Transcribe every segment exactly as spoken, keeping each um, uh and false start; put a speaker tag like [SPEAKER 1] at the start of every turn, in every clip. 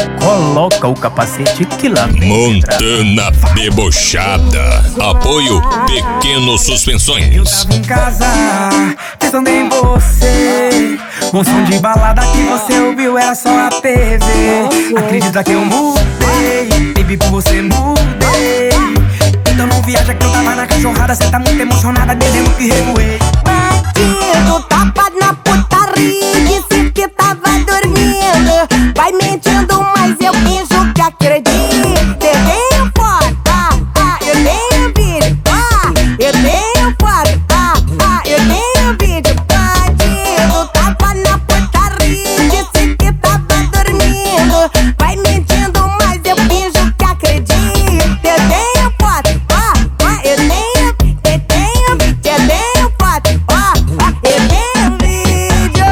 [SPEAKER 1] coloca o capacete que lá vem.
[SPEAKER 2] Montana debochada. Apoio Pequeno Suspensões.
[SPEAKER 3] Eu tava em casa, pensando em você. Um som de balada que você ouviu era só a T V. Acredita que eu mudei, baby, por você mudei. Então não viaja que eu tava na cachorrada. Cê tá muito emocionada, dizendo que revoei.
[SPEAKER 4] Bandido, tapa na putaria, disse que tava dormindo. Vai mentindo, mas eu finjo que acredito. Eu tenho foto, ah, ah, eu tenho vídeo, ah, eu tenho foto, ah, ah, eu tenho vídeo. Bandido, tapa na putaria, disse que tava dormindo. Vai mentindo, mas eu finjo que acredito. Eu tenho foto, ah, ah, eu tenho, eu tenho vídeo, eu tenho foto, ah, ah, eu tenho vídeo.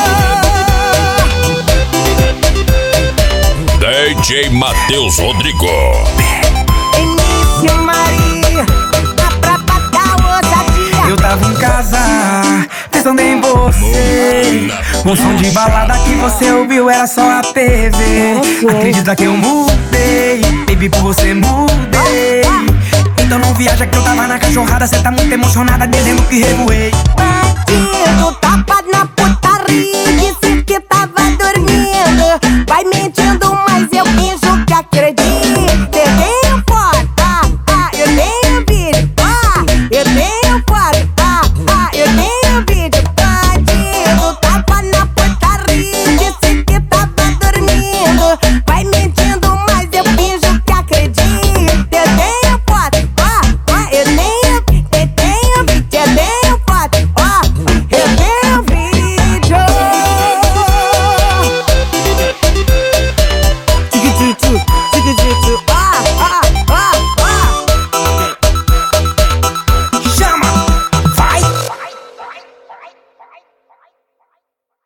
[SPEAKER 2] D J Matheus Rodrigo.
[SPEAKER 4] Início Maria, a própria ousadia.
[SPEAKER 3] Eu tava em casa, pensando em você. Um som de balada que você ouviu era só a T V. Acredita que eu mudei, baby, por você mudei. Então não viaja que eu tava na cachorrada. Cê tá muito emocionada, dizendo que revoei.
[SPEAKER 4] Bandido, tapa na putaria, disse que tava dormindo. Vai mentindo, mas eu finjo que acredito. Eu tenho foto, ah, ah, eu tenho vídeo, ah, eu tenho foto, ah, ah, eu tenho vídeo. Bandido, tapa na putaria, disse que tava dormindo. Vai mentindo, mas eu finjo que acredito. Eu tenho foto, ah, ah, eu tenho, eu tenho vídeo, eu tenho foto, ah, eu tenho vídeo. Tiki-tiki, tiki-tiki.